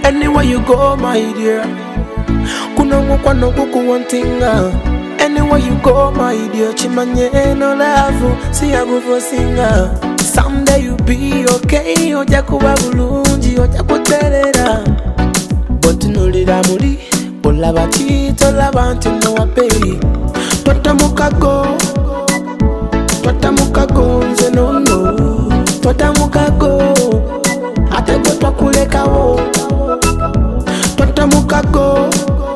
Anywhere you go, my dear. Kuna mkwano kuku wantinga. Anywhere you go, my dear. Chimanye no love, see I go for singer. Someday you be okay. Oja kuba bulungi, oja kuterera. But no lida muri. Ola batito la bantu no wapei. Twata mukago nze no no. Twata mukago ate gwe twakulekawo. Twata mukago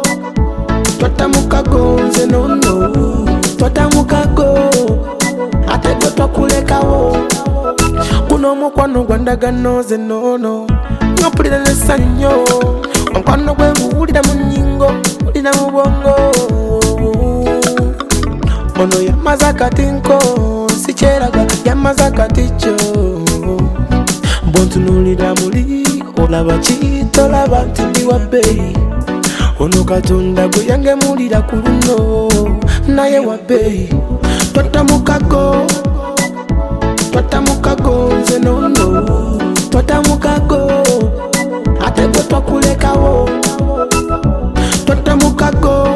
nze no no. Twata mukago ate gwe twakulekawo. Kuno mukwano gwandagano ze no no. Nyopulira n'essanyo omukwano gwe nguwulira mu nnyingo, wulira mu bwongo. Ono yamaze akatinko sikyeraga, yamaze akaticho. Bw'ontunuulira muli olaba ki? Tolaba nti ndi wa bbeeyi. Ono Katonda gwe yangemulira ku luno naye wa bbeeyi. Twata mukago nze no no. Twata mukago ate gwe twakulekawo. Twata mukago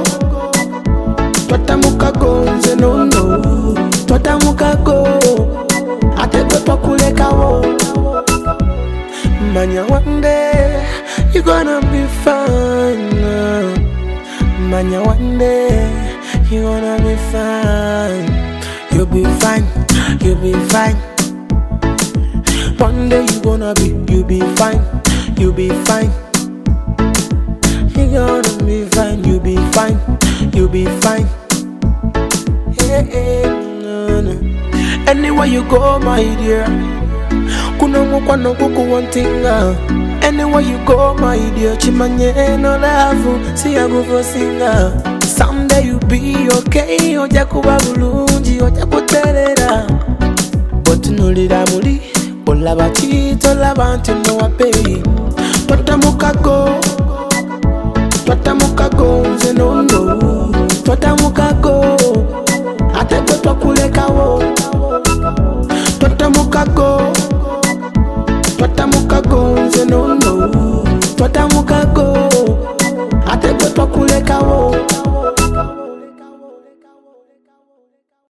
nze no no. Twata mukago ate gwe twakulekawo. Manya one day you gonna be fine. Manya one day you gonna be fine. You'll be fine, you'll be fine. One day you'll be fine, you'll be fine. You're gonna be fine, you'll be fine, you'll be fine. Hey, hey, no, no. Anywhere you go, my dear. Kuna mukwano kuku wantinga. Anywhere you go, my dear. Chimanye no love, see I go for singer. Someday you be okay. Oja kuba bulungi, oja kuterera. But no lida muri. Ola batito la bantu no wapei. Twata mukago nze no no. Twata mukago ate gwe twakulekawo. Twata mukago